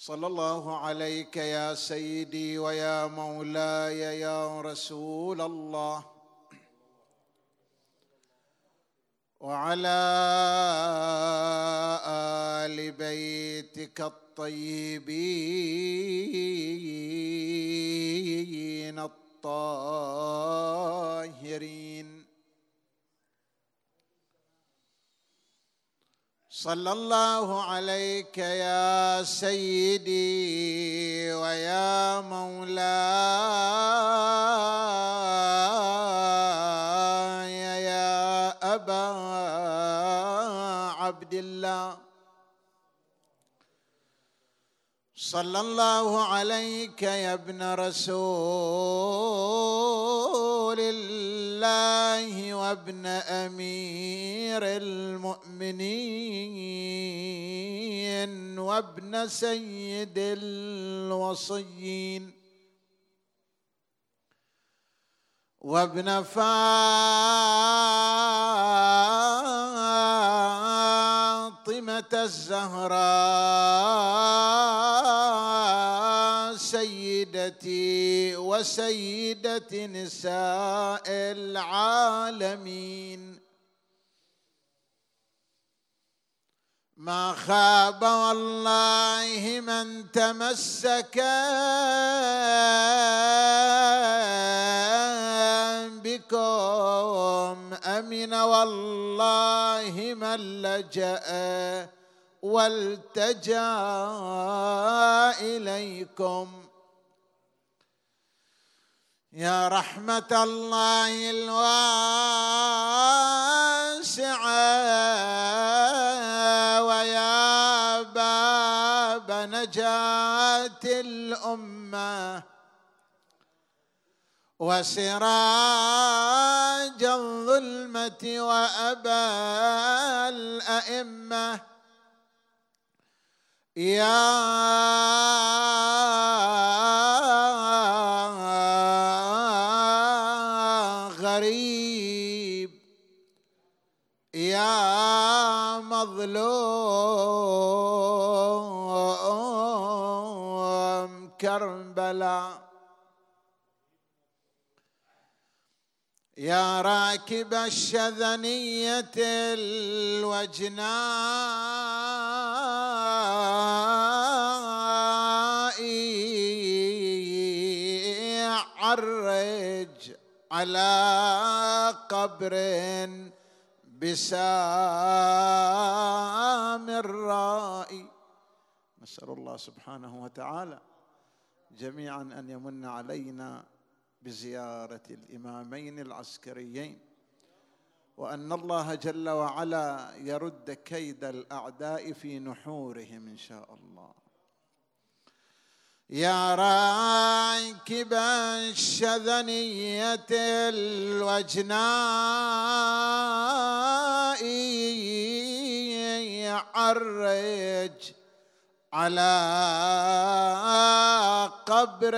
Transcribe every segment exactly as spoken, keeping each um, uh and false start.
صلى الله عليك يا سيدي ويا مولاي يا رسول الله، وعلى آل بيتك الطيبين الطاهرين. صلى الله عليك يا سيدي ويا مولاي يا أبا عبد الله. صلى الله عليك يا ابن رسول الله وابن أمير المؤمنين وابن سيد الوصيين وابن فاطمة الزهراء سيدتي وسيدة نساء العالمين. ما خاب والله من تمسك بكم، أمن والله من لجأ والتجا إليكم. يا رحمة الله الواسعة ويا باب نجاة الأمة وسراج الظلمة وأبا الأئمة، يا غريب يا مظلوم كربلاء، يا راكب الشذنية الوجناء، عرج على قبر بسام الرائي. نسأل الله سبحانه وتعالى جميعا أن يمن علينا بزيارة الإمامين العسكريين، وأن الله جل وعلا يرد كيد الأعداء في نحورهم إن شاء الله. يا راكب الشذنية الوجناء، عرج على قبر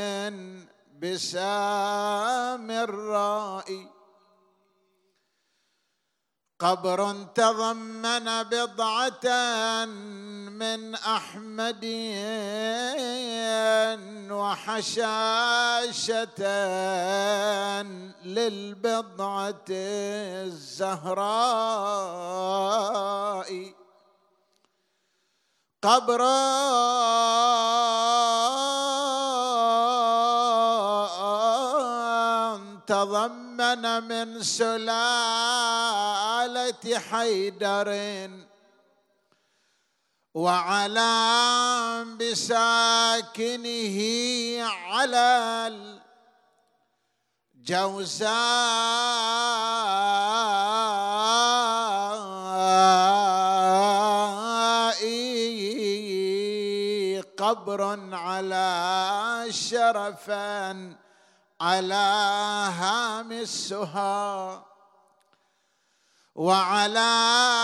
بسام الرائي، قبر تضمن بضعة من أحمد وحشاشة للبضعة الزهراء، قبر تضمن من سلالة حيدر وعلى بساكنه على الجوزاء، قبر على شرفا على هام السها وعلى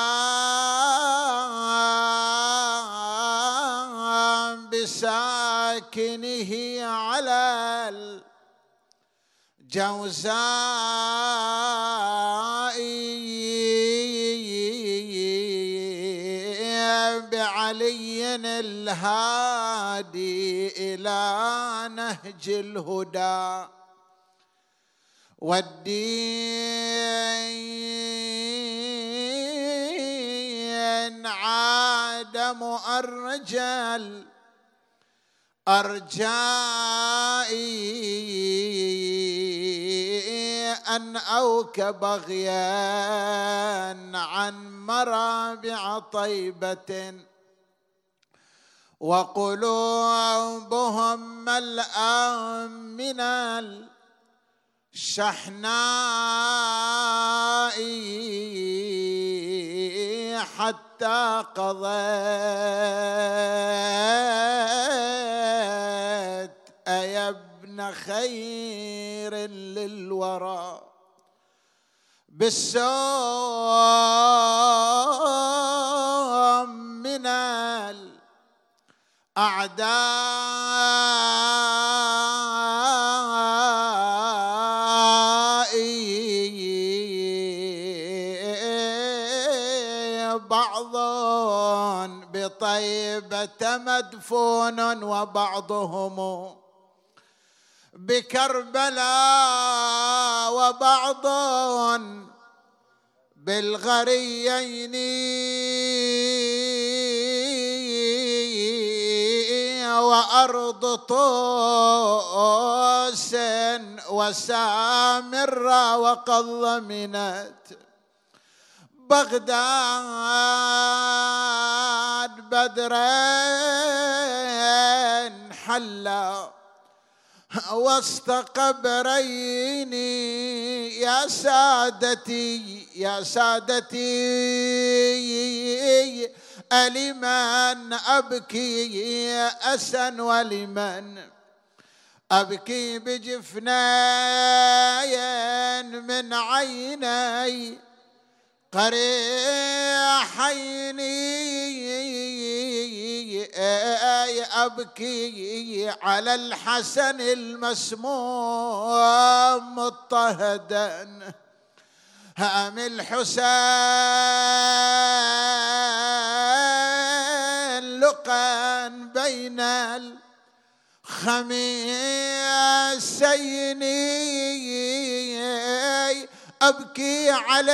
بساكنه على الجوزاء بعلي الهادي إلى نهج الهدى والدين عاد مؤرجا أرجائي أن أوكب بغيا عن مرابع طيبة وقلوبهم ملأى من الشحناء حتى قضيت أيا ابن خير للورى بالسوم من الأعداء بعض بطيبة مدفون وبعضهم بكربلاء وبعض بالغريين وأرض طوس وسامرة وقد ضمنت بغداد بدرين حلا وسط قبرين يا سادتي يا سادتي ألمن أبكي أسا ولمن أبكي بجفنين من عيني قريحين أبكي على الحسن المسموم مضطهدا هم الحسين لقا بين الخميسين أبكي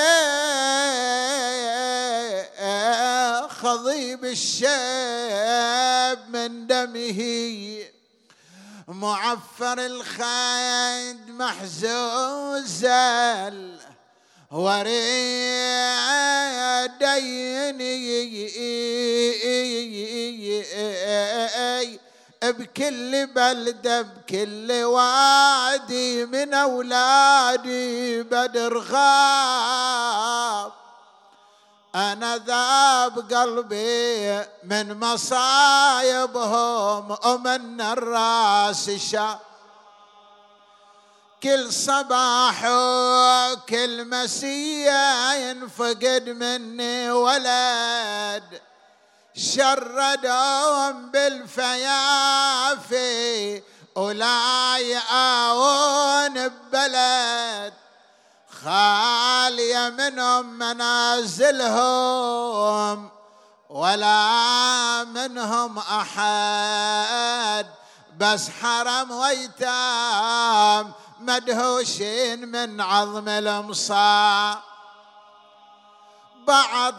عليه خضيب الشاب من دمه معفر الخد محزوز وريدين بكل بلدة بكل وادي من أولادي بدر غاب أنا ذاب قلبي من مصايبهم ومن الراس شاب كل صباح وكل مسية ينفقد مني ولد شردهم بالفيافي ولا يآون ببلد خالية منهم منازلهم ولا منهم أحد بس حرم ويتام مدهوشين من عظم المصاب بعض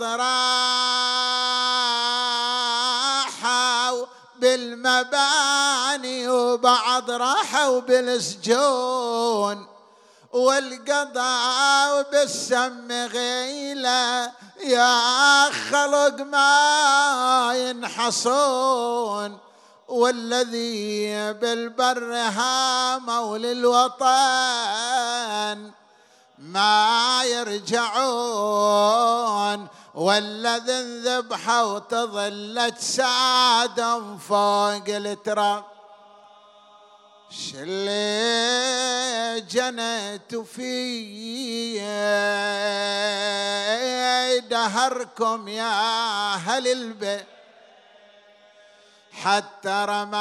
راحوا بالمباني وبعض راحوا بالسجون والقضاء بالسم غيلة يا خلق ما ينحصون والذي بالبر هاموا للوطن ما يرجعون والذي انذبحوا تظلت سادهم فوق التراب شلي جنت في دهركم يا أهل البيت حتى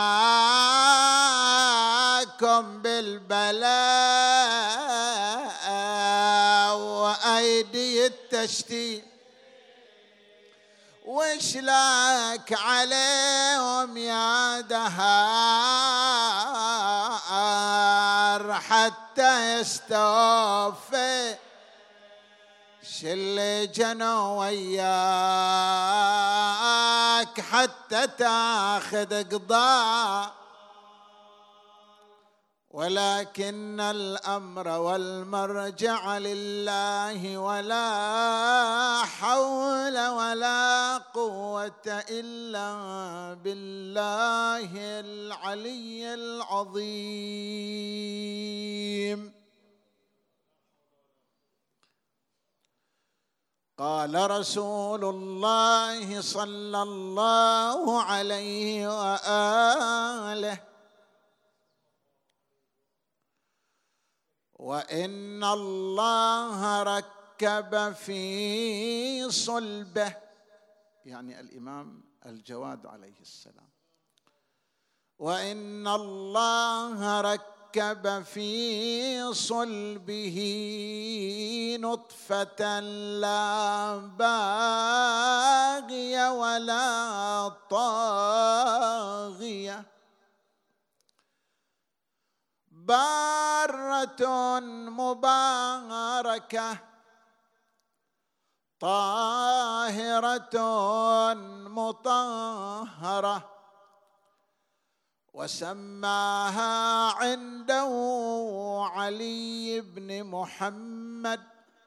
رماكم بالبلاء وأيدي التشتيت وش لك عليهم يا دهر حتى يستوفي شل جنوا وياك حتى تاخذ قضاء، ولكن الأمر والمرجع لله ولا حول ولا قوة إلا بالله العلي العظيم. قال رسول الله صلى الله عليه وآله: وإن الله ركب في صلبه، يعني الإمام الجواد عليه السلام، وإن الله ركب في صلبه نطفة لا باغية ولا طاغية، بارة مباركة طاهرة مطهرة، وسماها عنده علي بن محمد،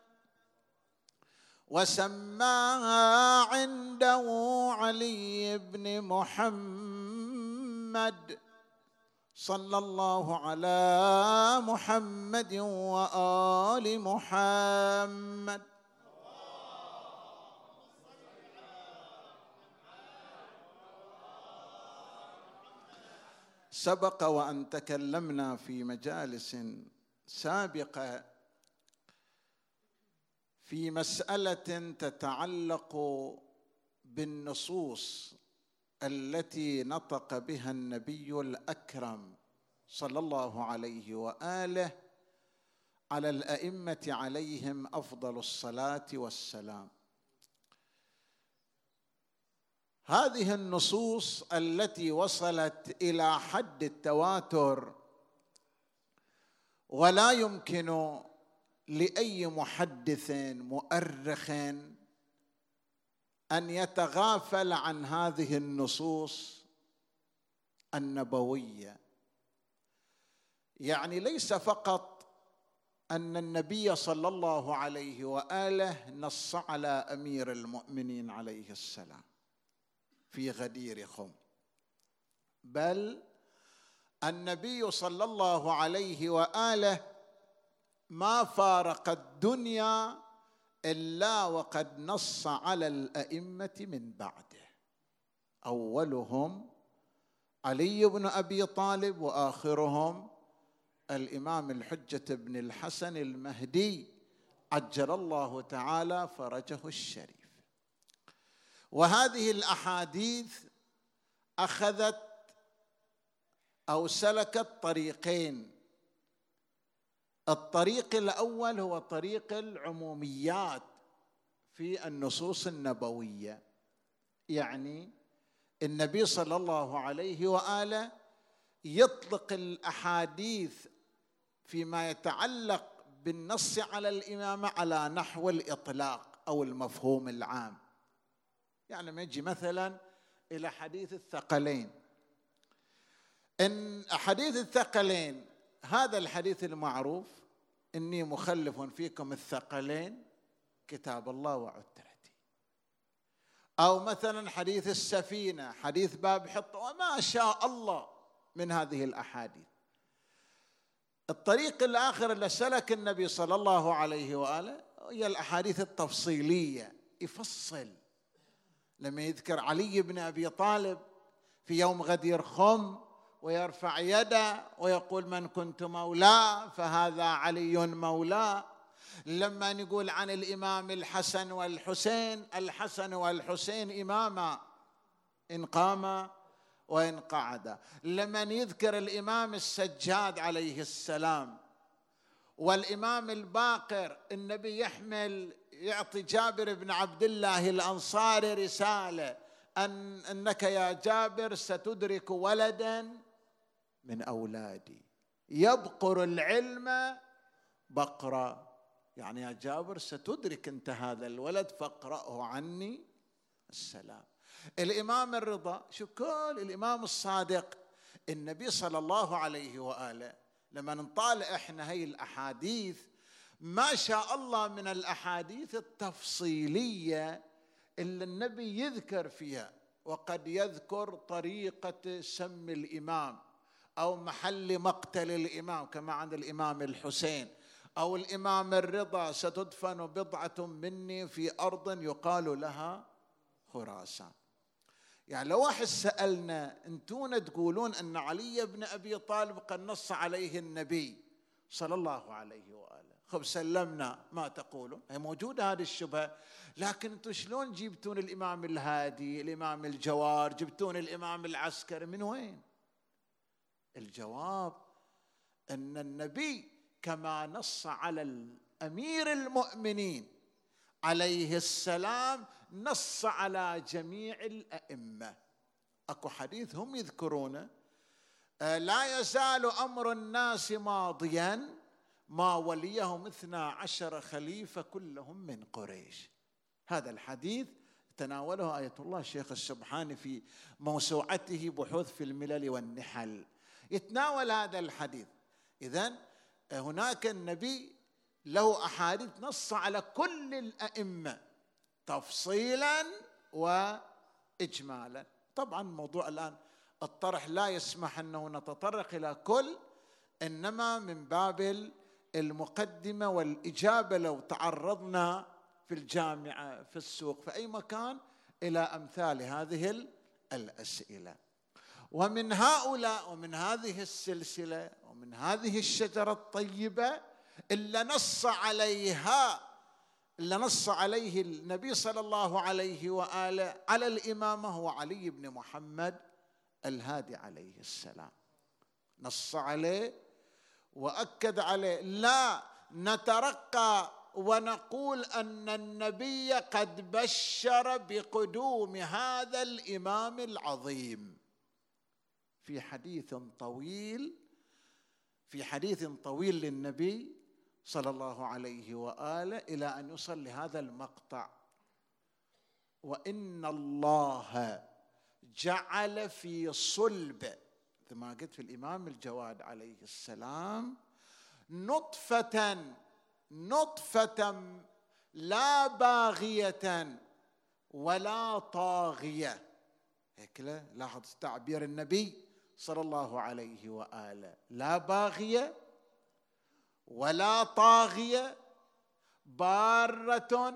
وسماها عنده علي بن محمد صلى الله على محمد وآل محمد. سبق وأن تكلمنا في مجالس سابقة في مسألة تتعلق بالنصوص التي نطق بها النبي الأكرم صلى الله عليه وآله على الأئمة عليهم أفضل الصلاة والسلام. هذه النصوص التي وصلت إلى حد التواتر، ولا يمكن لأي محدث مؤرخ أن يتغافل عن هذه النصوص النبوية. يعني ليس فقط أن النبي صلى الله عليه وآله نص على أمير المؤمنين عليه السلام في غدير خم، بل النبي صلى الله عليه وآله ما فارق الدنيا إلا وقد نص على الأئمة من بعده، أولهم علي بن أبي طالب، وآخرهم الإمام الحجة بن الحسن المهدي عجل الله تعالى فرجه الشريف. وهذه الأحاديث أخذت أو سلكت طريقين. الطريق الأول هو طريق العموميات في النصوص النبوية، يعني النبي صلى الله عليه وآله يطلق الأحاديث فيما يتعلق بالنص على الإمامة على نحو الإطلاق أو المفهوم العام. يعني ما يجي مثلا إلى حديث الثقلين، إن حديث الثقلين هذا الحديث المعروف: إني مخلف فيكم الثقلين كتاب الله وعترتي. أو مثلا حديث السفينة، حديث باب حطة، وما شاء الله من هذه الأحاديث. الطريق الآخر اللي سلك النبي صلى الله عليه وآله هي الأحاديث التفصيلية، يفصل. لما يذكر علي بن أبي طالب في يوم غدير خم ويرفع يده ويقول: من كنت مولاه فهذا علي مولاه. لما نقول عن الإمام الحسن والحسين: الحسن والحسين إماما إن قام وإن قعد. لما يذكر الإمام السجاد عليه السلام والإمام الباقر، النبي يحمل يعطي جابر بن عبد الله الأنصاري رسالة أن أنك يا جابر ستدرك ولدا من أولادي يبقر العلم بقرا، يعني يا جابر ستدرك أنت هذا الولد فاقرأه عني السلام. الإمام الرضا، شو كل الإمام الصادق النبي صلى الله عليه وآله لما نطالع إحنا هي الأحاديث ما شاء الله من الأحاديث التفصيلية اللي النبي يذكر فيها، وقد يذكر طريقة سم الإمام أو محل مقتل الإمام كما عند الإمام الحسين، أو الإمام الرضا ستدفن بضعة مني في أرض يقال لها خراسان. يعني لو واحد سألنا أنتون تقولون أن علي بن أبي طالب قد نص عليه النبي صلى الله عليه وآله، خب سلمنا ما تقولون، هي موجودة هذه الشبهة، لكن أنتم شلون جبتون الإمام الهادي، الإمام الجوار، جبتون الإمام العسكري، من وين؟ الجواب أن النبي كما نص على الأمير المؤمنين عليه السلام نص على جميع الأئمة. أكو حديث هم يذكرونه: لا يزال أمر الناس ماضيا ما وليهم اثنا عشر خليفة كلهم من قريش. هذا الحديث تناوله آية الله الشيخ السبحاني في موسوعته بحوث في الملل والنحل، يتناول هذا الحديث. إذن هناك النبي له أحاديث نص على كل الأئمة تفصيلا وإجمالا. طبعا الموضوع الآن الطرح لا يسمح أنه نتطرق إلى كل، إنما من باب المقدمة والإجابة لو تعرضنا في الجامعة في السوق في أي مكان إلى أمثال هذه الأسئلة. ومن هؤلاء ومن هذه السلسلة ومن هذه الشجرة الطيبة اللي نص عليها اللي نص عليه النبي صلى الله عليه وآله على الإمامة هو علي بن محمد الهادي عليه السلام، نص عليه وأكد عليه. لا نترقى ونقول أن النبي قد بشر بقدوم هذا الإمام العظيم في حديث طويل في حديث طويل للنبي صلى الله عليه وآله إلى أن يوصل لهذا المقطع: وإن الله جعل في صلب، كما قلت في الإمام الجواد عليه السلام، نطفة نطفة لا باغية ولا طاغية. هيك لاحظ تعبير النبي صلى الله عليه وآله: لا باغية ولا طاغية، بارة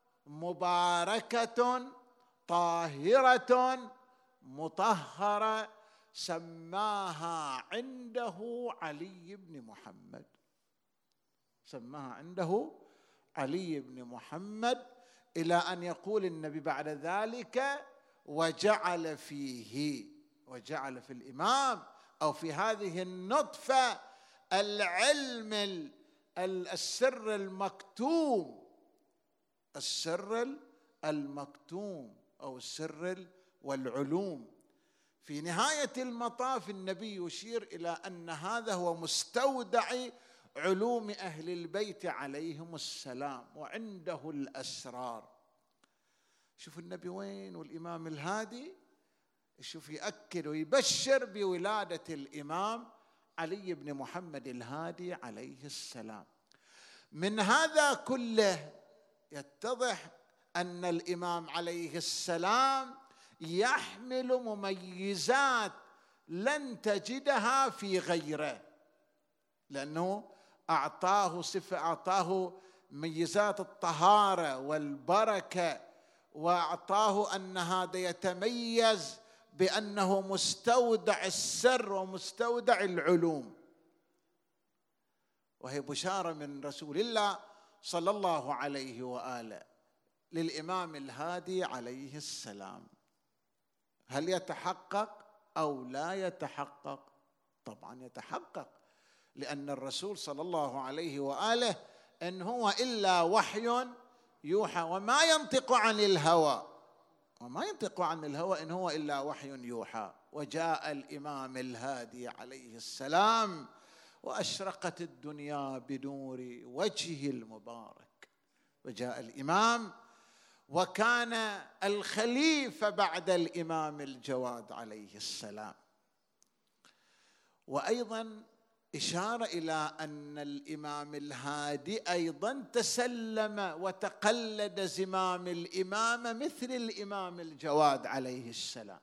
مباركة طاهرة مطهرة، سماها عنده علي بن محمد سماها عنده علي بن محمد إلى أن يقول النبي بعد ذلك: وجعل فيه وجعل في الإمام أو في هذه النطفة العلم السر المكتوم السر المكتوم أو السر والعلوم. في نهاية المطاف النبي يشير إلى أن هذا هو مستودع علوم أهل البيت عليهم السلام وعنده الأسرار. شوف النبي وين والإمام الهادي، شوف يأكد ويبشر بولادة الإمام علي بن محمد الهادي عليه السلام. من هذا كله يتضح أن الإمام عليه السلام يحمل مميزات لن تجدها في غيره، لأنه أعطاه صفة أعطاه ميزات الطهارة والبركة، وأعطاه أن هذا يتميز بأنه مستودع السر ومستودع العلوم، وهي بشارة من رسول الله صلى الله عليه وآله للإمام الهادي عليه السلام. هل يتحقق أو لا يتحقق؟ طبعا يتحقق، لأن الرسول صلى الله عليه وآله إن هو إلا وحي يوحى وما ينطق عن الهوى، وما ينطق عن الهوى إن هو إلا وحي يوحى. وجاء الإمام الهادي عليه السلام وأشرقت الدنيا بنور وجهه المبارك. وجاء الإمام وكان الخليفة بعد الإمام الجواد عليه السلام. وأيضا إشارة إلى أن الإمام الهادي أيضا تسلم وتقلد زمام الإمامة مثل الإمام الجواد عليه السلام.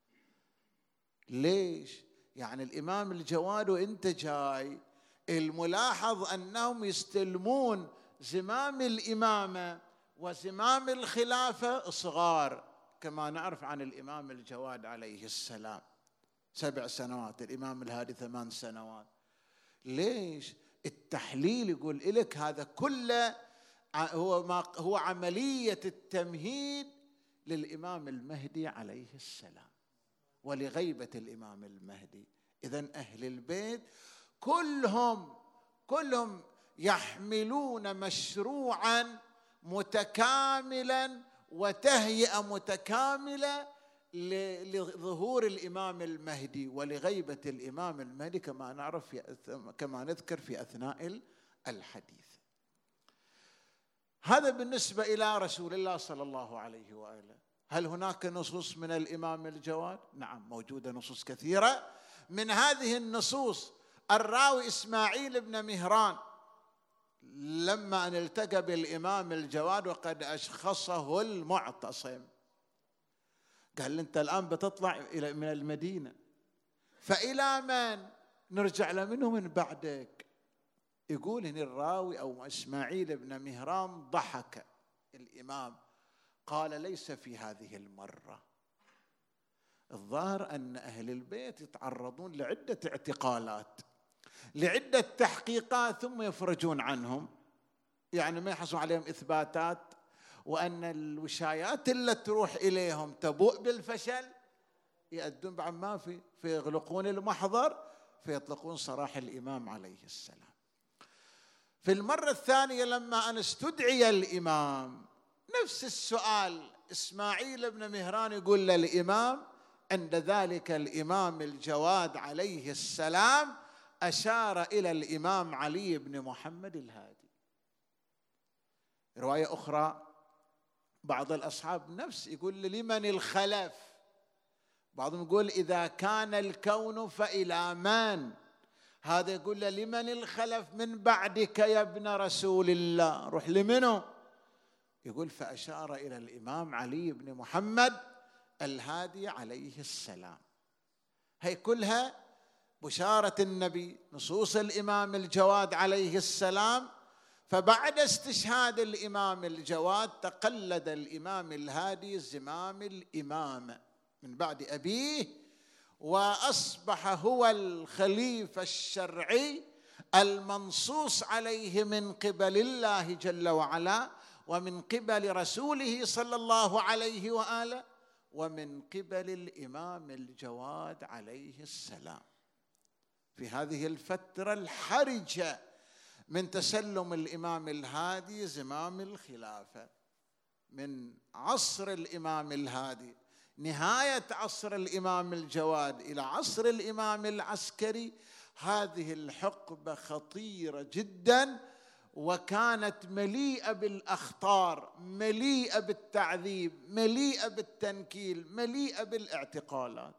ليش؟ يعني الإمام الجواد وإنت جاي الملاحظ أنهم يستلمون زمام الإمامة وزمام الخلافة صغار، كما نعرف عن الإمام الجواد عليه السلام سبع سنوات، الإمام الهادي ثمان سنوات. ليش؟ التحليل يقول لك هذا كله هو ما هو عملية التمهيد للإمام المهدي عليه السلام ولغيبة الإمام المهدي. إذن أهل البيت كلهم كلهم يحملون مشروعا متكاملا وتهيئة متكاملة لظهور الإمام المهدي ولغيبة الإمام المهدي، كما نعرف في كما نذكر في أثناء الحديث. هذا بالنسبة إلى رسول الله صلى الله عليه وآله. هل هناك نصوص من الإمام الجواد؟ نعم، موجودة نصوص كثيرة. من هذه النصوص الراوي إسماعيل بن مهران لما أن التقى بالإمام الجواد وقد أشخصه المعتصم قال أنت الآن بتطلع إلى من المدينة، فإلى من نرجع له منه من بعدك؟ يقول هنا الراوي أو إسماعيل بن مهران ضحك الإمام قال ليس في هذه المرة. الظاهر أن أهل البيت يتعرضون لعدة اعتقالات لعدة تحقيقات ثم يفرجون عنهم، يعني ما يحصلون عليهم إثباتات، وأن الوشايات اللي تروح إليهم تبوء بالفشل، يأدون بعد ما في فيغلقون المحضر فيطلقون سراح الإمام عليه السلام. في المرة الثانية لما أن استدعي الإمام نفس السؤال، إسماعيل بن مهران يقول للإمام، عند ذلك الإمام الجواد عليه السلام أشار إلى الإمام علي بن محمد الهادي. رواية أخرى بعض الأصحاب نفس يقول لمن الخلف، بعضهم يقول إذا كان الكون فإلى من، هذا يقول لمن الخلف من بعدك يا ابن رسول الله، روح لمنه؟ يقول فأشار إلى الإمام علي بن محمد الهادي عليه السلام. هي كلها بشارة النبي، نصوص الإمام الجواد عليه السلام. فبعد استشهاد الإمام الجواد تقلد الإمام الهادي زمام الإمامة من بعد أبيه، وأصبح هو الخليفة الشرعي المنصوص عليه من قبل الله جل وعلا ومن قبل رسوله صلى الله عليه وآله ومن قبل الإمام الجواد عليه السلام. في هذه الفترة الحرجة من تسلم الإمام الهادي زمام الخلافة، من عصر الإمام الهادي نهاية عصر الإمام الجواد إلى عصر الإمام العسكري، هذه الحقبة خطيرة جدا، وكانت مليئة بالأخطار، مليئة بالتعذيب، مليئة بالتنكيل، مليئة بالاعتقالات،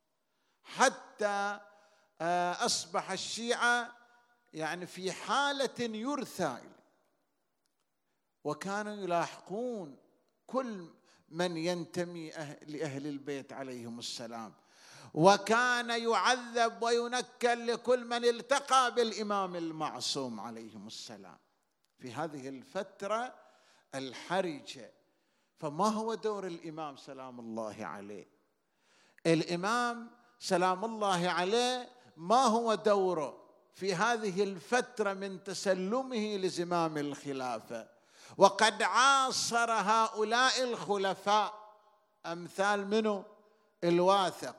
حتى أصبح الشيعة يعني في حالة يرثى، وكانوا يلاحقون كل من ينتمي لأهل البيت عليهم السلام، وكان يعذب وينكل لكل من التقى بالإمام المعصوم عليهم السلام في هذه الفترة الحرجة. فما هو دور الإمام سلام الله عليه؟ الإمام سلام الله عليه ما هو دوره في هذه الفترة من تسلمه لزمام الخلافة؟ وقد عاصر هؤلاء الخلفاء أمثال منه الواثق،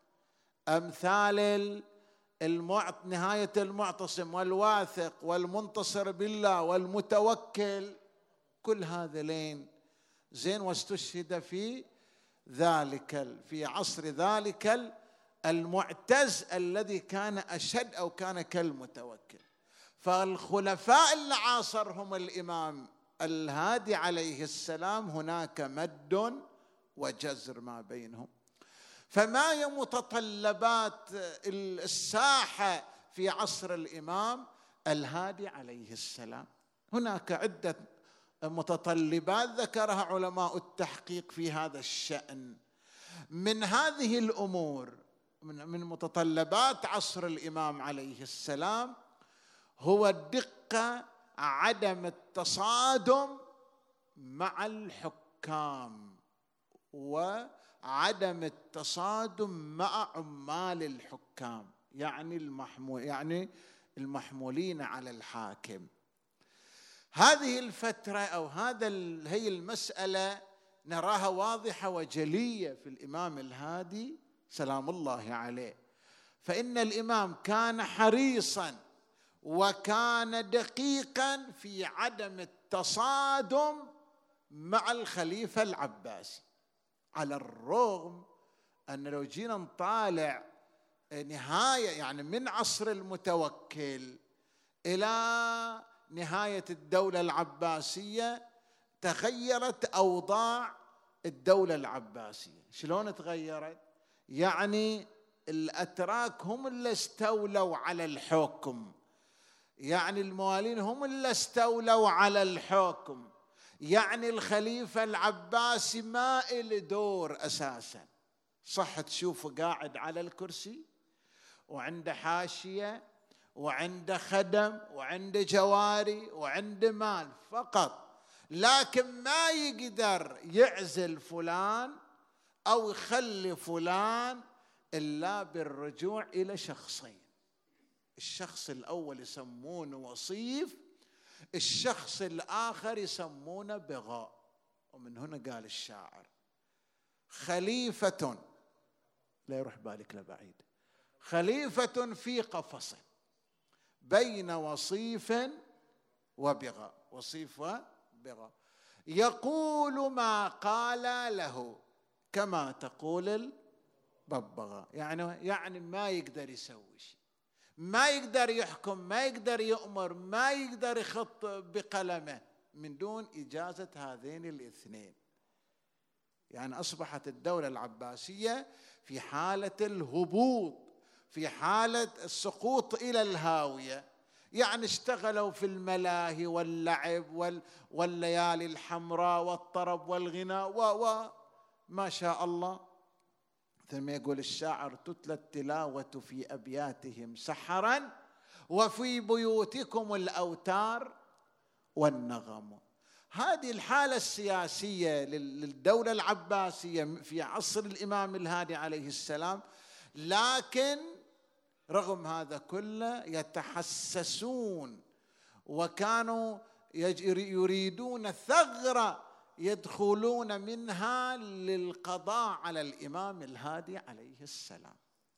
أمثال المعت... نهاية المعتصم والواثق والمنتصر بالله والمتوكل، كل هذين زين. واستشهد في ذلك في عصر ذلك المعتز الذي كان أشد أو كان كالمتوكل. فالخلفاء اللي عاصرهم الإمام الهادي عليه السلام هناك مد وجزر ما بينهم. فما هي متطلبات الساحة في عصر الإمام الهادي عليه السلام؟ هناك عدة متطلبات ذكرها علماء التحقيق في هذا الشأن. من هذه الأمور، من متطلبات عصر الإمام عليه السلام، هو الدقة، عدم التصادم مع الحكام وعدم التصادم مع عمال الحكام، يعني المحمول يعني المحمولين على الحاكم. هذه الفترة أو هذا هي المسألة نراها واضحة وجلية في الإمام الهادي سلام الله عليه. فإن الإمام كان حريصاً وكان دقيقاً في عدم التصادم مع الخليفة العباسي، على الرغم أن لو جينا نطالع نهاية يعني من عصر المتوكل إلى نهاية الدولة العباسية تغيرت أوضاع الدولة العباسية. شلون تغيرت؟ يعني الأتراك هم اللي استولوا على الحكم، يعني الموالين هم اللي استولوا على الحكم، يعني الخليفة العباسي ما له دور أساساً. صح تشوفه قاعد على الكرسي وعنده حاشية وعنده خدم وعنده جواري وعنده مال فقط، لكن ما يقدر يعزل فلان أو يخلي فلان إلا بالرجوع إلى شخصين. الشخص الأول يسمونه وصيف، الشخص الآخر يسمونه بغاء. ومن هنا قال الشاعر: خليفة، لا يروح بالك لبعيد، خليفة في قفص بين وصيف وبغاء، وصيف وبغاء، يقول ما قال له كما تقول الببغاء. يعني يعني ما يقدر يسوي شيء، ما يقدر يحكم، ما يقدر يؤمر، ما يقدر يخط بقلمه من دون إجازة هذين الاثنين. يعني أصبحت الدولة العباسية في حالة الهبوط، في حالة السقوط إلى الهاوية. يعني اشتغلوا في الملاهي واللعب والليالي الحمراء والطرب والغناء وما شاء الله. مثل ما يقول الشاعر: تتلى التلاوة في أبياتهم سحرا وفي بيوتكم الأوتار والنغم. هذه الحالة السياسية للدولة العباسية في عصر الإمام الهادي عليه السلام. لكن رغم هذا كله يتحسسون وكانوا يريدون ثغرة يدخلون منها للقضاء على الإمام الهادي عليه السلام.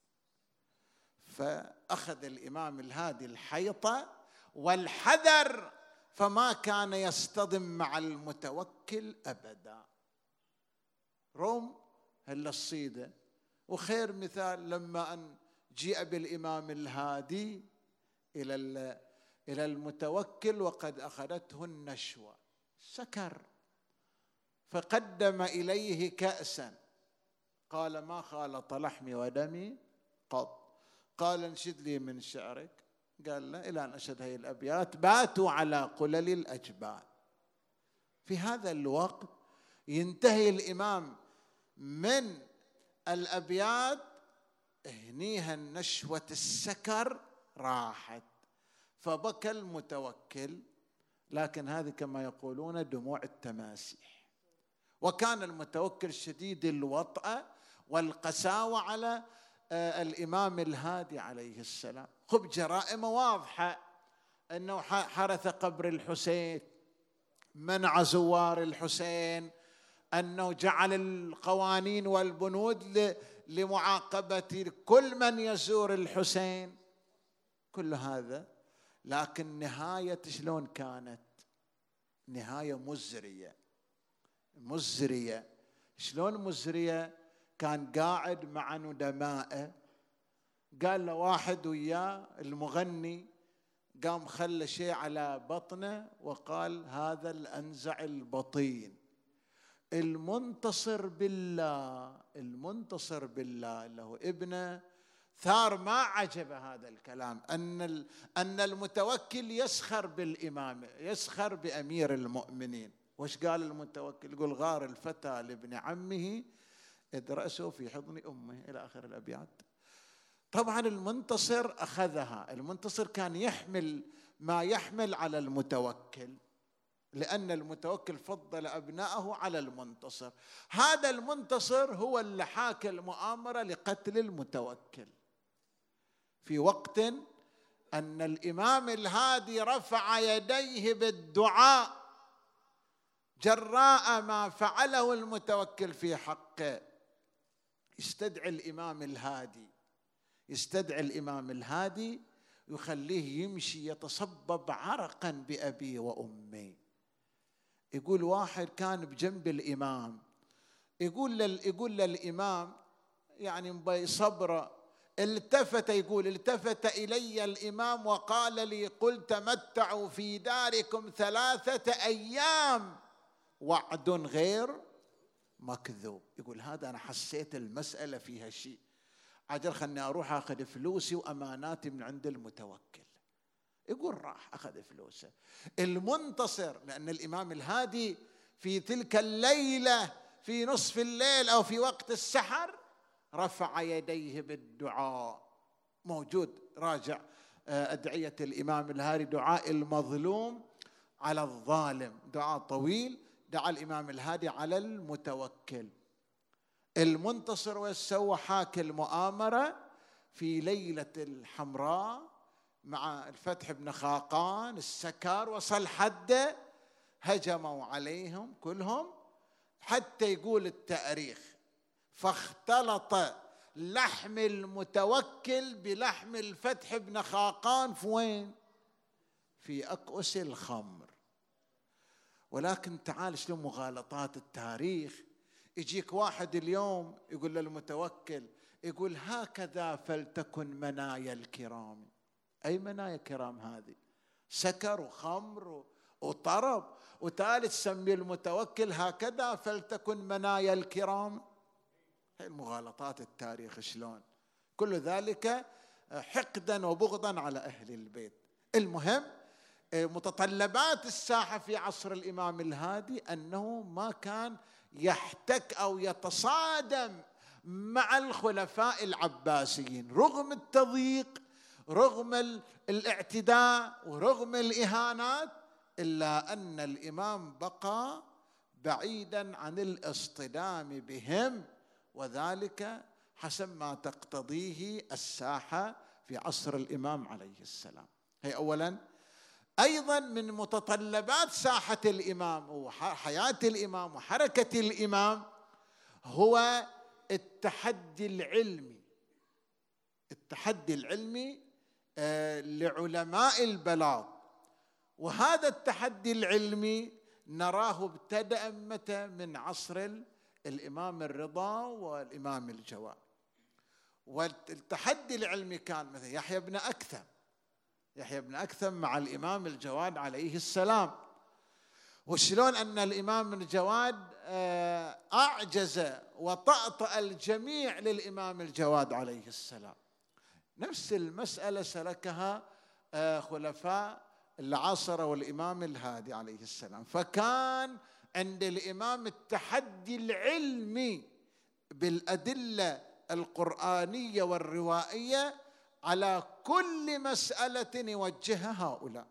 فأخذ الإمام الهادي الحيطة والحذر، فما كان يصطدم مع المتوكل أبدا. روم هلا الصيدة، وخير مثال لما أن جيء بالإمام الهادي إلى إلى المتوكل وقد أخذته النشوة، سكر، فقدم إليه كأسا، قال: ما خالط لحمي ودمي قط. قال: انشد لي من شعرك. قال: لا، إلى أن أشهد هذه الأبيات باتوا على قلل الأجبال. في هذا الوقت ينتهي الإمام من الأبيات، هنيها نشوة السكر راحت، فبكى المتوكل. لكن هذه كما يقولون دموع التماسيح. وكان المتوكل شديد الوطأة والقساوة على الإمام الهادي عليه السلام. خب جرائم واضحة، أنه حرث قبر الحسين، منع زوار الحسين، أنه جعل القوانين والبنود لمعاقبة كل من يزور الحسين، كل هذا. لكن نهاية شلون كانت؟ نهاية مزرية مزرية. شلون مزرية؟ كان قاعد مع ندمائه، قال له واحد وياه المغني، قام خلى شيء على بطنه وقال هذا الأنزع البطين. المنتصر بالله المنتصر بالله اللي هو ابنه ثار ما عجب هذا الكلام، أن أن المتوكل يسخر بالإمام، يسخر بأمير المؤمنين. وش قال المتوكل؟ يقول غار الفتى لابن عمه إذ رأسه في حضن أمه، إلى آخر الأبيات. طبعا المنتصر أخذها، المنتصر كان يحمل ما يحمل على المتوكل، لأن المتوكل فضل أبنائه على المنتصر. هذا المنتصر هو اللي حاك المؤامرة لقتل المتوكل في وقت أن الإمام الهادي رفع يديه بالدعاء جراء ما فعله المتوكل في حقه. يستدعي الإمام الهادي يستدعي الإمام الهادي يخليه يمشي يتصبب عرقا بأبي وأمي. يقول واحد كان بجنب الإمام، يقول لل يقول للإمام يعني بصبره، التفت يقول التفت إلي الإمام وقال لي قل تمتعوا في داركم ثلاثة أيام وعد غير مكذوب. يقول هذا أنا حسيت المسألة فيها شيء، عجل خلني أروح أخذ فلوسي وأماناتي من عند المتوكل. يقول راح أخذ فلوسه. المنتصر، لأن الإمام الهادي في تلك الليلة في نصف الليل أو في وقت السحر رفع يديه بالدعاء. موجود، راجع أدعية الإمام الهادي، دعاء المظلوم على الظالم، دعاء طويل دعا الإمام الهادي على المتوكل. المنتصر وسوى حاك المؤامرة في ليلة الحمراء مع الفتح بن خاقان، السكار وصل حده، هجموا عليهم كلهم حتى يقول التاريخ فاختلط لحم المتوكل بلحم الفتح بن خاقان في وين؟ في أكؤس الخمر. ولكن تعال شلون مغالطات التاريخ. يجيك واحد اليوم يقول للمتوكل، يقول هكذا فلتكن منايا الكرام. أي منايا كرام هذه؟ سكر وخمر وطرب، وتالي تسمي المتوكل هكذا فلتكن منايا الكرام. هي المغالطات التاريخ شلون، كل ذلك حقدا وبغضا على أهل البيت. المهم متطلبات الساحة في عصر الإمام الهادي أنه ما كان يحتك أو يتصادم مع الخلفاء العباسيين رغم التضييق، رغم الاعتداء ورغم الإهانات، إلا أن الإمام بقى بعيدا عن الاصطدام بهم، وذلك حسب ما تقتضيه الساحة في عصر الإمام عليه السلام. هي أولا. أيضا من متطلبات ساحة الإمام وحياة الإمام وحركة الإمام هو التحدي العلمي، التحدي العلمي لعلماء البلاغ. وهذا التحدي العلمي نراه ابتدأ متى؟ من عصر الإمام الرضا والإمام الجواد. والتحدي العلمي كان مثل يحيى بن أكثم يحيى بن أكثم مع الإمام الجواد عليه السلام. وشلون أن الإمام الجواد أعجز وطأطأ الجميع للإمام الجواد عليه السلام. نفس المسألة سلكها خلفاء اللي عاصروا الإمام الهادي عليه السلام. فكان عند الإمام التحدي العلمي بالأدلة القرآنية والروائية على كل مسألة يوجهها هؤلاء.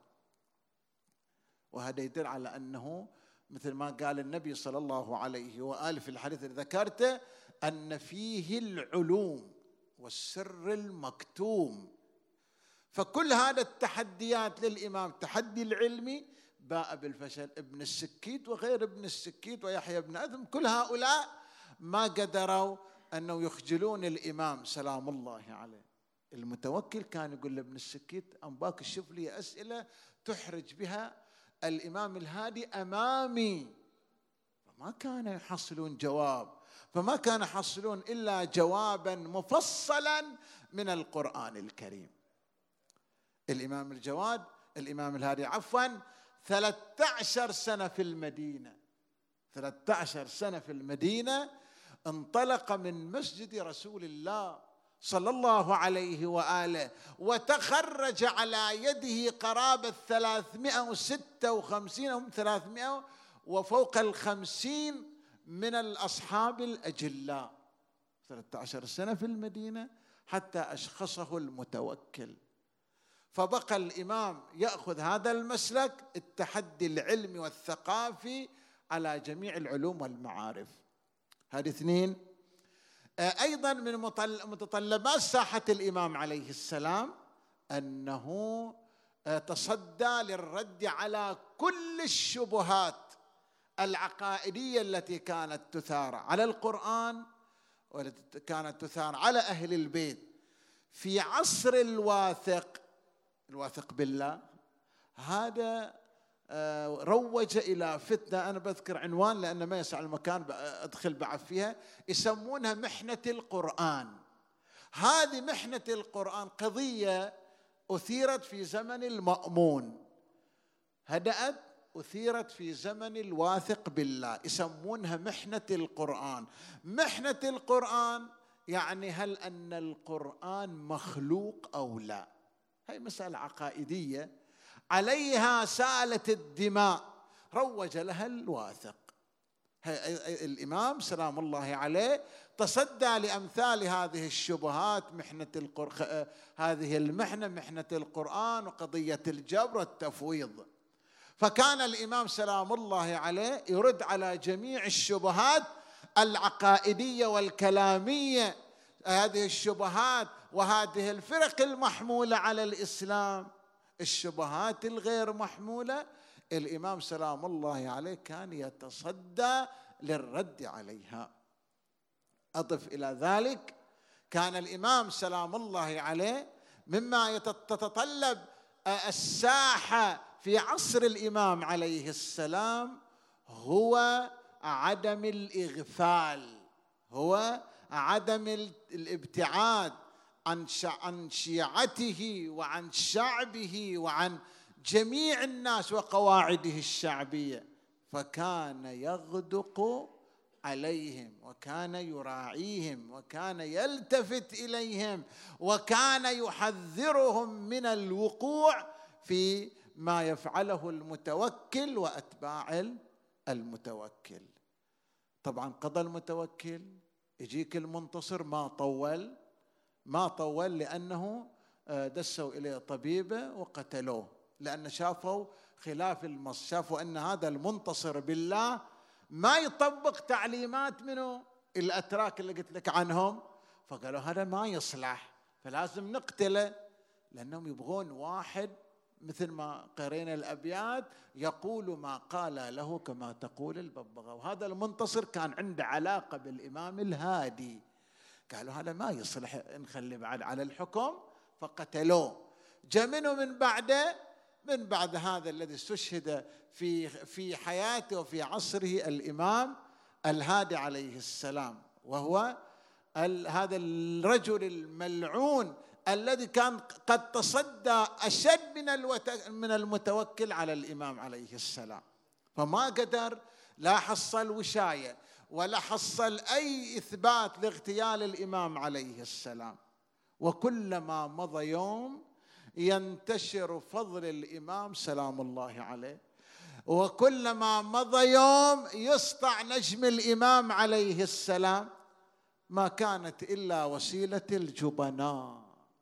وهذا يدل على أنه مثل ما قال النبي صلى الله عليه وآله في الحديث اللي ذكرته أن فيه العلوم والسر المكتوم. فكل هذا التحديات للإمام، التحدي العلمي باء بالفشل. ابن السكيت وغير ابن السكيت ويحيى بن أثم كل هؤلاء ما قدروا أنه يخجلون الإمام سلام الله عليه. المتوكل كان يقول لابن السكيت أنباك شوف لي أسئلة تحرج بها الإمام الهادي أمامي، فما كانوا يحصلون جواب، فما كانوا يحصلون إلا جوابا مفصلا من القرآن الكريم. الإمام الجواد الإمام الهادي عفوا ثلاثة عشر سنة في المدينة، ثلاثة عشر سنة في المدينة، انطلق من مسجد رسول الله صلى الله عليه وآله، وتخرج على يده قرابة ثلاثمائة وستة وخمسين أو ثلاثمائة وفوق الخمسين من الأصحاب الأجلاء. ثلاثة عشر سنة في المدينة حتى أشخصه المتوكل. فبقى الإمام يأخذ هذا المسلك، التحدي العلمي والثقافي على جميع العلوم والمعارف. هذه اثنين. أيضا من متطلبات ساحة الإمام عليه السلام أنه تصدى للرد على كل الشبهات العقائدية التي كانت تثار على القرآن والتي كانت تثار على أهل البيت في عصر الواثق الواثق بالله. هذا روج إلى فتنة، أنا بذكر عنوان لأن ما يسع المكان أدخل بعد فيها، يسمونها محنة القرآن. هذه محنة القرآن قضية أثيرت في زمن المأمون، هدأت أثيرت في زمن الواثق بالله، يسمونها محنة القرآن. محنة القرآن يعني هل أن القرآن مخلوق أو لا؟ هي مسألة عقائدية عليها سالت الدماء، روج لها الواثق. الإمام سلام الله عليه تصدى لأمثال هذه الشبهات، محنة القرآن، هذه المحنة محنة القرآن وقضية الجبر والتفويض. فكان الإمام سلام الله عليه يرد على جميع الشبهات العقائدية والكلامية، هذه الشبهات وهذه الفرق المحمولة على الإسلام، الشبهات الغير محمولة، الإمام سلام الله عليه كان يتصدى للرد عليها. أضف إلى ذلك كان الإمام سلام الله عليه مما تتطلب الساحة في عصر الإمام عليه السلام هو عدم الإغفال، هو عدم الابتعاد عن شيعته وعن شعبه وعن جميع الناس وقواعده الشعبية. فكان يغدق عليهم وكان يراعيهم وكان يلتفت إليهم وكان يحذرهم من الوقوع في ما يفعله المتوكل وأتباع المتوكل. طبعا قضى المتوكل، يجيك المنتصر، ما طول ما طول لأنه دسوا إليه طبيبة وقتلوه، لأن شافوا خلاف المص، شافوا أن هذا المنتصر بالله ما يطبق تعليمات منه الأتراك اللي قلت لك عنهم، فقالوا هذا ما يصلح فلازم نقتله، لأنهم يبغون واحد مثل ما قرينا الأبيات يقول ما قال له كما تقول الببغاء. وهذا المنتصر كان عنده علاقة بالإمام الهادي، قالوا هذا ما يصلح نخلي بعد على الحكم، فقتلوه. جاء منه من بعده من بعد هذا الذي استشهد في في حياته وفي عصره الإمام الهادي عليه السلام، وهو هذا الرجل الملعون الذي كان قد تصدى أشد من من المتوكل على الإمام عليه السلام، فما قدر لا حصل وشاية ولا حصل أي إثبات لاغتيال الإمام عليه السلام. وكلما مضى يوم ينتشر فضل الإمام سلام الله عليه، وكلما مضى يوم يسطع نجم الإمام عليه السلام. ما كانت إلا وسيلة الجبناء،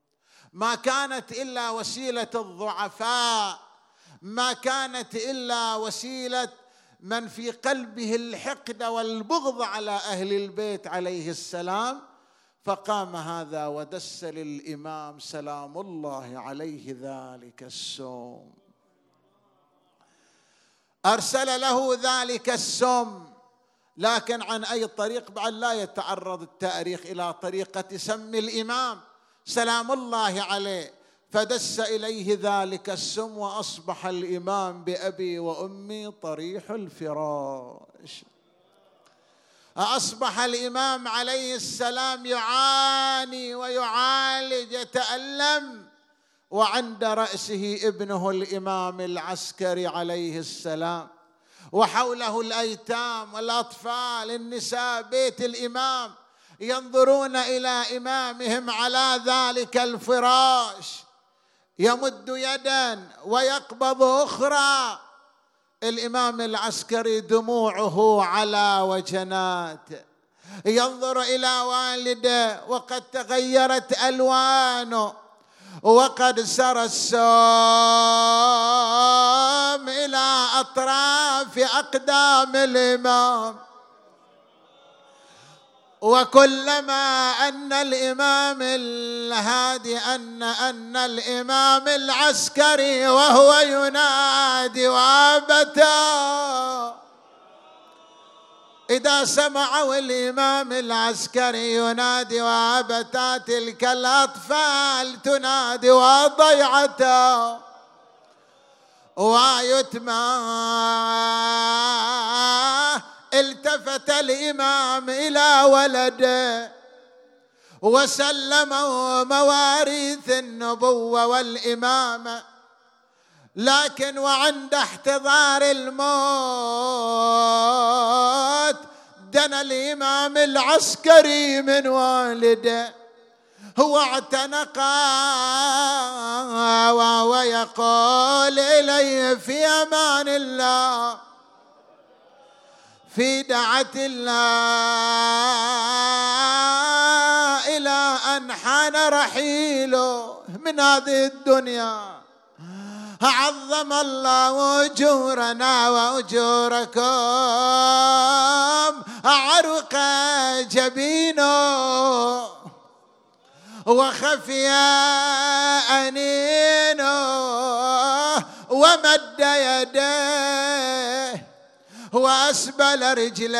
ما كانت إلا وسيلة الضعفاء، ما كانت إلا وسيلة من في قلبه الحقد والبغض على أهل البيت عليه السلام. فقام هذا ودس للإمام سلام الله عليه ذلك السم، أرسل له ذلك السم، لكن عن أي طريق بعد لا يتعرض التاريخ إلى طريقة سم الإمام سلام الله عليه. فدس إليه ذلك السم وأصبح الإمام بأبي وأمي طريح الفراش. أصبح الإمام عليه السلام يعاني ويعالج، يتألم، وعند رأسه ابنه الإمام العسكري عليه السلام، وحوله الأيتام والأطفال، النساء، بيت الإمام ينظرون إلى إمامهم على ذلك الفراش، يمد يدا ويقبض أخرى. الإمام العسكري دموعه على وجناته، ينظر إلى والده وقد تغيرت ألوانه، وقد سرى السم إلى أطراف أقدام الإمام، وكلما أن الإمام الهادي أن أن الإمام العسكري وهو ينادي وابتا، إذا سمعوا الإمام العسكري ينادي وابتا، تلك الأطفال تنادي وضيعتا ويتمى. التفت الإمام إلى ولده وسلمه مواريث النبوة والإمامة، لكن وعند احتضار الموت دنا الإمام العسكري من والده، هو اعتنقه وهو يقول إليه في أمان الله، في دعة الله، إلى أن حان رحيله من هذه الدنيا. عظم الله أجورنا وأجوركم. عرق جبينه وخفي أنينه ومد يديه وأسبل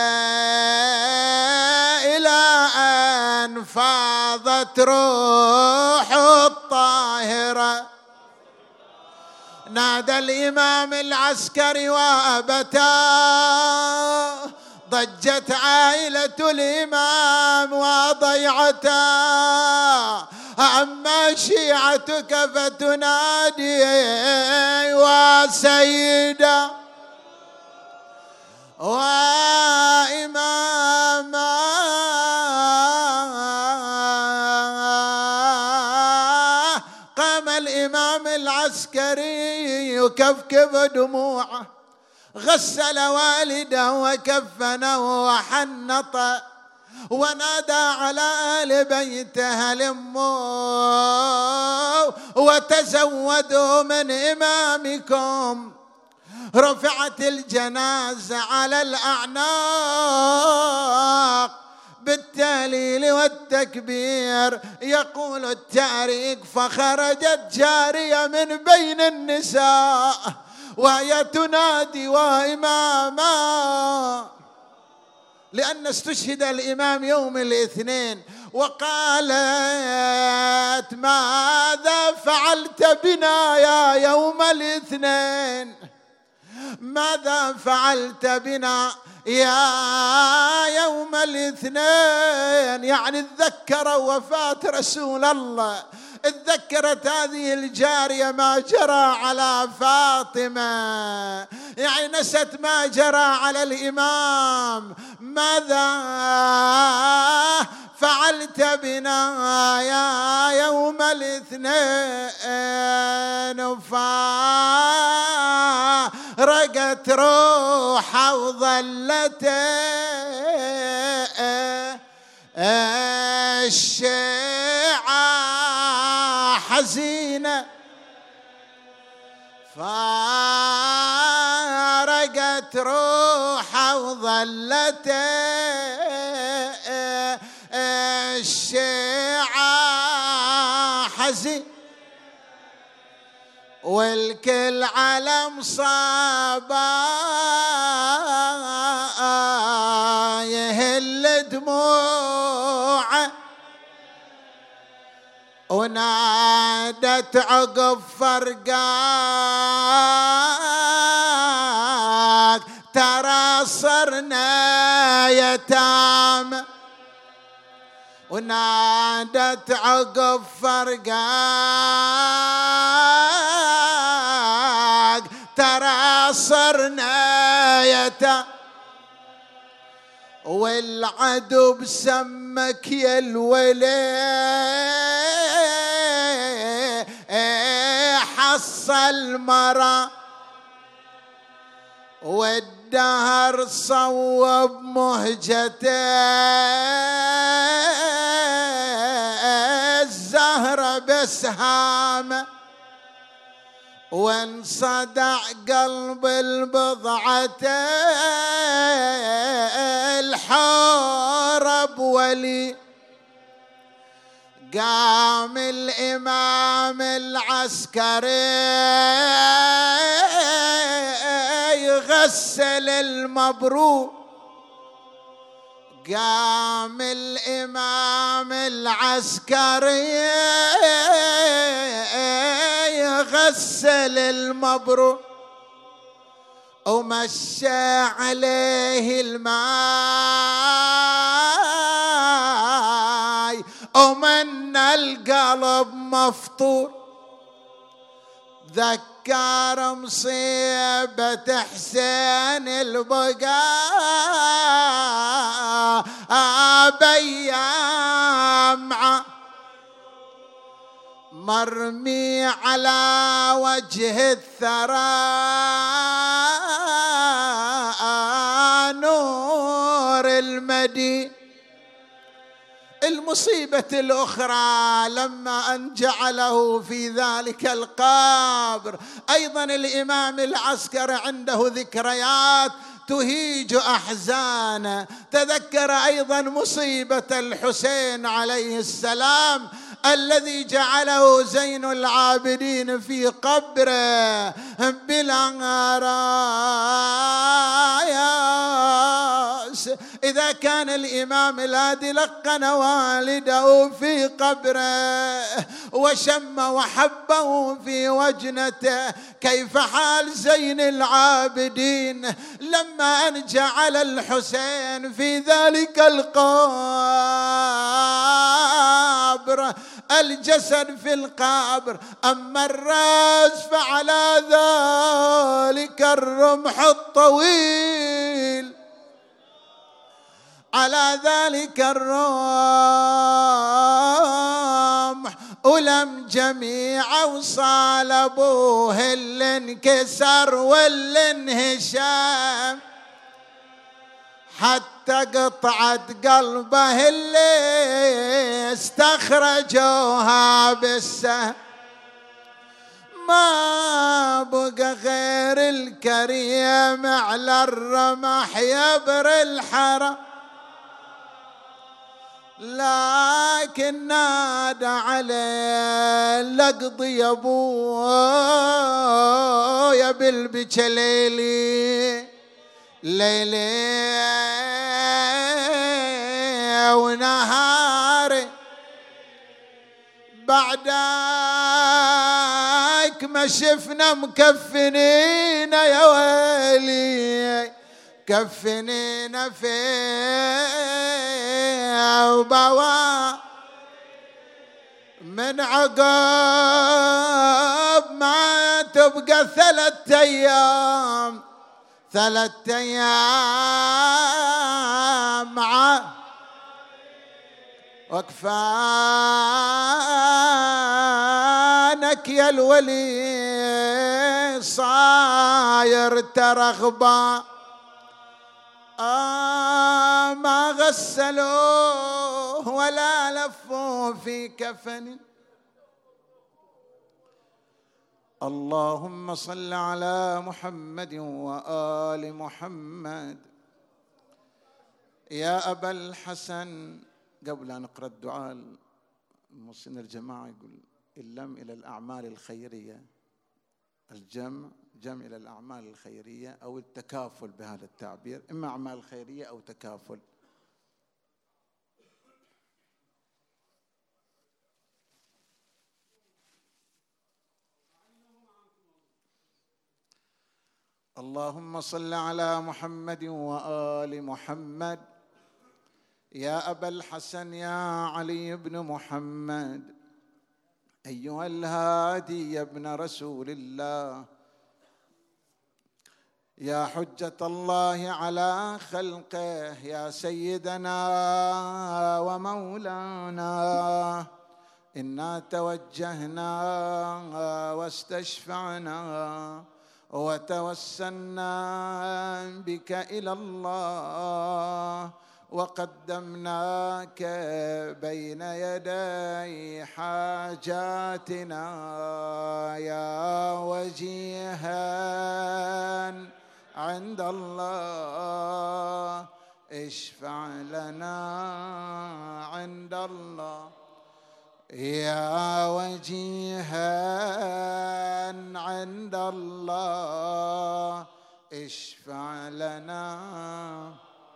رجليه إلى أن فاضت روح الطاهرة. نادى الإمام العسكري وأبتاه، ضجت عائلة الإمام وضيعتا، أما شيعتك فتنادي وسيدا وإماما. قام الإمام العسكري يكفكف دموعه، غسل والده وكفنه وحنطه، ونادى على آل بيته هلموا وتزودوا من إمامكم. رفعت الجنازة على الأعناق بالتهليل والتكبير. يقول التاريخ فخرجت جارية من بين النساء وهي تنادي وإماما، لأن استشهد الإمام يوم الاثنين، وقالت ماذا فعلت بنا يا يوم الاثنين، ماذا فعلت بنا يا يوم الاثنين. يعني تذكر وفاة رسول الله، تذكرت هذه الجارية ما جرى على فاطمة، يعني نست ما جرى على الإمام. ماذا فعلت بنا يا يوم الاثنين، فارقت روحه وظلت الشيعة حزينة، فارقت روحه وظلت الشيعة حزين، والكل على مصابه يهل دموعه، ونادت عقب فرقاك ترى صرنا يتامى، ونادت عقب فرقاك ترى صرنا يتامى، والعدو بسمك يا الولي حصل مرة، والدهر صوب مهجته الزهرة بسهامه، وانصدع قلب البضعة الحارب ولي، قام الإمام العسكري يغسل المبروك، قام الإمام العسكري يغسل المبروك، ومشى عليه الماي ومن القلب مفطور، ذكر مصيبة حسين البقاء بيام مرمي على وجه الثرى نور المدينة. المصيبة الأخرى لما أن جعله في ذلك القبر، أيضا الإمام العسكري عنده ذكريات تهيج أحزانه. تذكر أيضا مصيبة الحسين عليه السلام الذي جعله زين العابدين في قبره بلا راياس. إذا كان الإمام الهادي لقن والده في قبره وشم وحبه في وجنته، كيف حال زين العابدين لما أن جعل الحسين في ذلك القبر، الجسد في القبر، أما الرأس فعلى ذلك الرمح الطويل، على ذلك الرمح ولم جميع وصالبوه اللي انكسر واللي انهشام، حتى قطعت قلبه اللي استخرجوها بالسهم. ما بقى غير الكريم على الرمح يبر الحرم، لكن نادى عليه لقضي يا ابويا بالبكى ليلي ليلي ونهاري، بعدك ما شفنا مكفنين يا ويلي، كفنين في وبوا من عقب ما تبقى ثلاثة أيام، ثلاثة أيام مع وكفانك يا الولي صاير ترغبا. آه ما غسلوه ولا لفوه في كفن. اللهم صل على محمد وآل محمد. يا أبا الحسن، قبل أن نقرأ الدعاء الموصين الجماعة يقول اللم إلى الأعمال الخيرية، الجمع جمع إلى الأعمال الخيرية أو التكافل بهذا التعبير، إما أعمال خيرية أو تكافل. اللهم صل على محمد وآل محمد. يا أبا الحسن يا علي بن محمد، أيها الهادي يا ابن رسول الله، يا حجة الله على خلقه، يا سيدنا ومولانا، إنا توجهنا واستشفعنا وتوسلنا بك إلى الله، وقدمناك بين يدي حاجاتنا يا وجيها عند الله، اشفع لنا عند الله يا وجيها عند الله، اشفع لنا.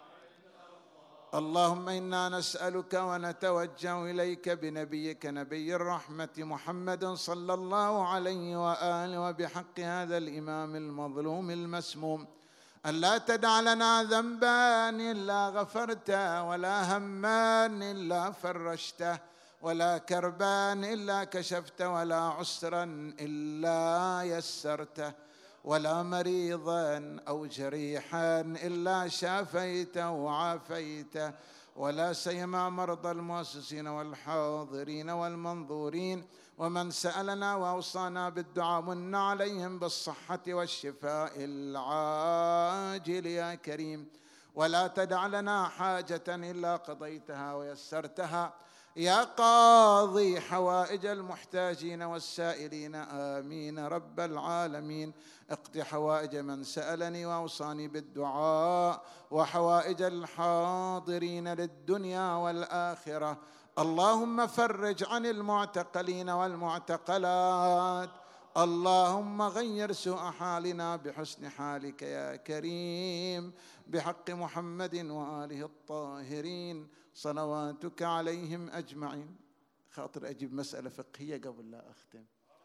اللهم إنا نسألك ونتوجه إليك بنبيك نبي الرحمة محمد صلى الله عليه وآله وبحق هذا الإمام المظلوم المسموم أن لا تدع لنا ذنبا إلا غفرته، ولا هما إلا فرجته، ولا كربا إلا كشفته، ولا عسرا إلا يسرته، ولا مريضا أو جريحا إلا شافيته وعافيته، ولا سيما مرضى المؤسسين والحاضرين والمنظورين ومن سألنا وأوصانا بالدعاء، من عليهم بالصحة والشفاء العاجل يا كريم. ولا تدع لنا حاجة إلا قضيتها ويسرتها يا قاضي حوائج المحتاجين والسائلين، آمين رب العالمين. اقض حوائج من سألني وأوصاني بالدعاء، وحوائج الحاضرين للدنيا والآخرة. اللهم فرج عن المعتقلين والمعتقلات، اللهم غير سوء حالنا بحسن حالك يا كريم، بحق محمد وآله الطاهرين صلواتك عليهم أجمعين. خاطر أجيب مسألة فقهية قبل لا أختم.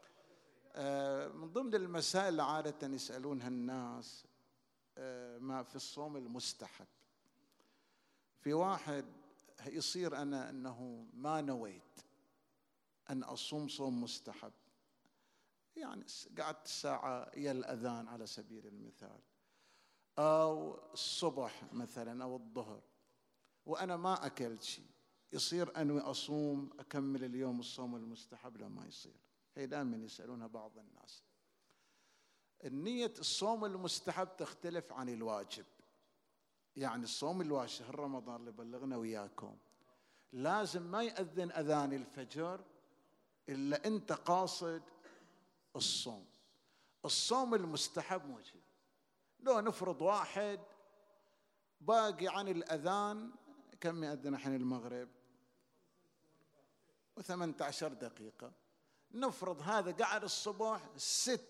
من ضمن المسائل اللي عادة يسألونها الناس ما في الصوم المستحب. في واحد يصير أنا أنه ما نويت أن أصوم صوم مستحب، يعني قعدت ساعة يا الأذان على سبيل المثال، أو الصبح مثلا أو الظهر، وأنا ما أكلت شيء، يصير أنوي أصوم أكمل اليوم الصوم المستحب؟ لا، ما يصير. هي دائما يسألونها بعض الناس. النية الصوم المستحب تختلف عن الواجب. يعني الصوم الواجب شهر رمضان اللي بلغنا وياكم لازم ما يأذن أذان الفجر إلا أنت قاصد الصوم. الصوم المستحب موجود. لو نفرض واحد باقي عن الأذان كم يأذن الحين المغرب؟ وثمانية عشر دقيقة. نفرض هذا قعد الصبح ست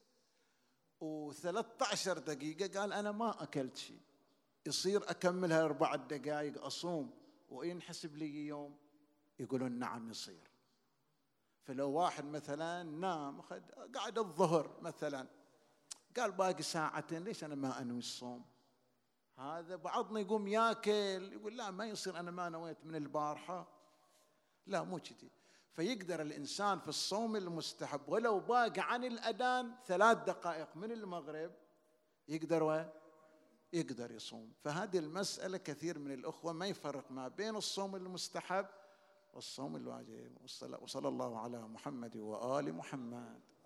وثلاثة عشر دقيقة قال أنا ما أكلت شيء، يصير أكملها أربع دقائق أصوم وينحسب لي يوم؟ يقولون نعم يصير. فلو واحد مثلا نام قعد الظهر مثلا قال باقي ساعتين، ليش أنا ما أنوي الصوم؟ هذا بعضنا يقوم ياكل يقول لا ما يصير، أنا ما نويت من البارحة. لا مو كذي. فيقدر الإنسان في الصوم المستحب ولو باقي عن الأذان ثلاث دقائق من المغرب يقدر يقدر يصوم. فهذه المسألة كثير من الأخوة ما يفرق ما بين الصوم المستحب والصوم الواجب. وصلى الله على محمد وآل محمد.